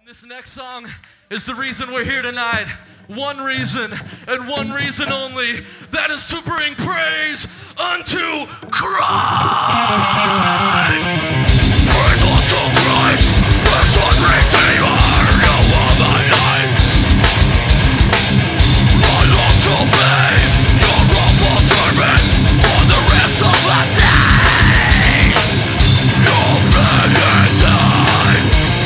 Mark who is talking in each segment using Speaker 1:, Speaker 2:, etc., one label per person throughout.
Speaker 1: This next song is the reason we're here tonight. One reason, and one reason only. That is to bring praise unto Christ. Praise unto Christ, the Son Redeemer, you are my life. I long to be your humble servant for the rest of the day. Your blood and time.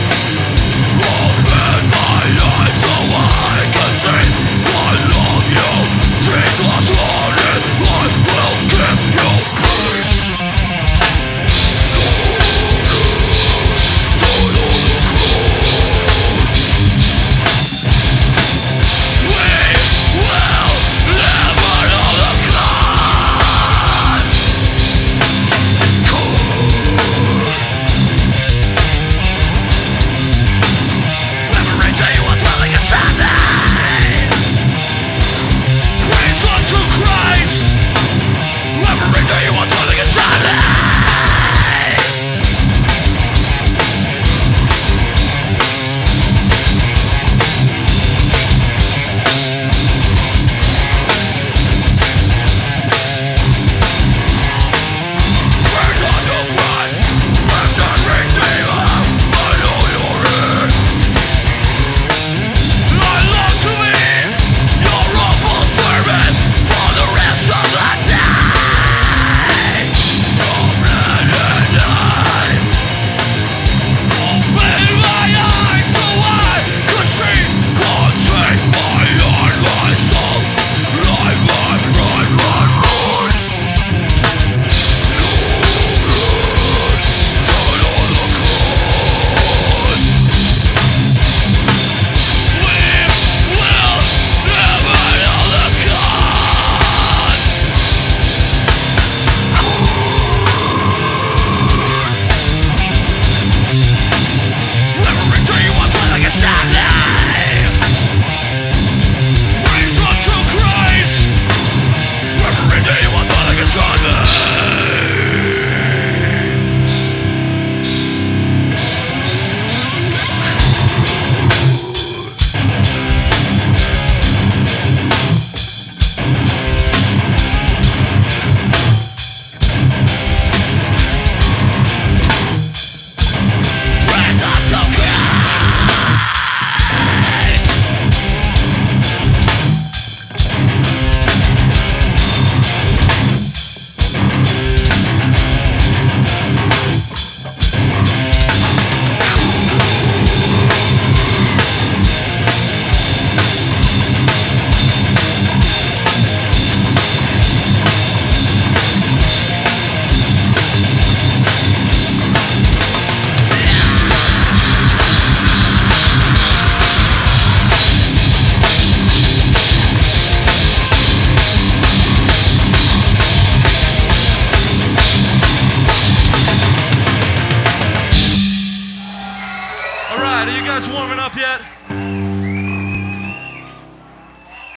Speaker 1: Open my eyes so I can see I love you. Jesus, Lord, and I will give you praise. All right, are you guys warming up yet?